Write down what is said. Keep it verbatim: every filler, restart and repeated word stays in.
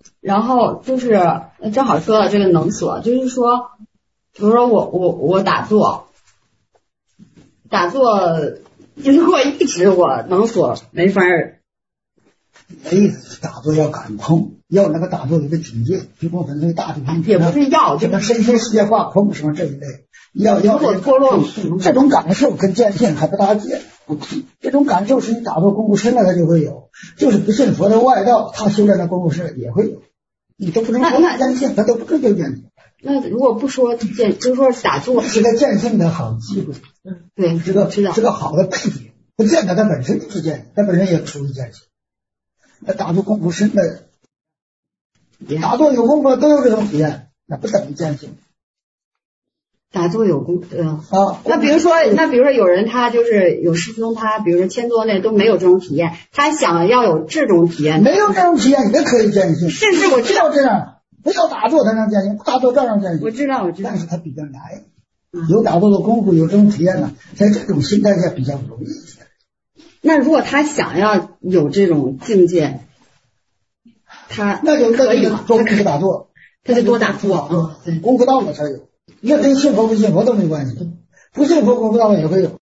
然后就是正好说到这个能所，就是说，比如说我我我打坐，打坐如果一直我能所没法儿。 没打坐要感通，要那个打坐有个境界，就跟我们那个大地方也不是要， 什么身心世界化空什么这一类，要要我脱落这种感受跟见性还不搭界。这种感受是你打坐功夫深了，它就会有；就是不信佛的外道，他修炼的功夫深也会有。你都不能说见性，他都不追究见性。 那如果不说见，就是说打坐是个见性的好机会， 对， 是个知道是个好的背景。不见得它本身就是见性，它本身也属于见性。那打坐功夫深的，打坐有功夫都有这种体验，那不等于见性。 打坐有功，对啊。 那比如说，那比如说有人他就是有师兄，他比如说千多那都没有这种体验，他想要有这种体验， 没有这种体验也可以见性。 甚至我知道这样，不要打坐才能见性，打坐照样见性。 我知道，我知道， 但是它比较难。有打坐的功夫，有这种体验呢，在这种心态下比较容易一些。 那如果他想要有这种境界，他那就可以吗？ 多功夫打坐， 他就多打坐啊， 功夫到了才有。那跟信佛不信佛都没关系，不信佛功夫到了也会有。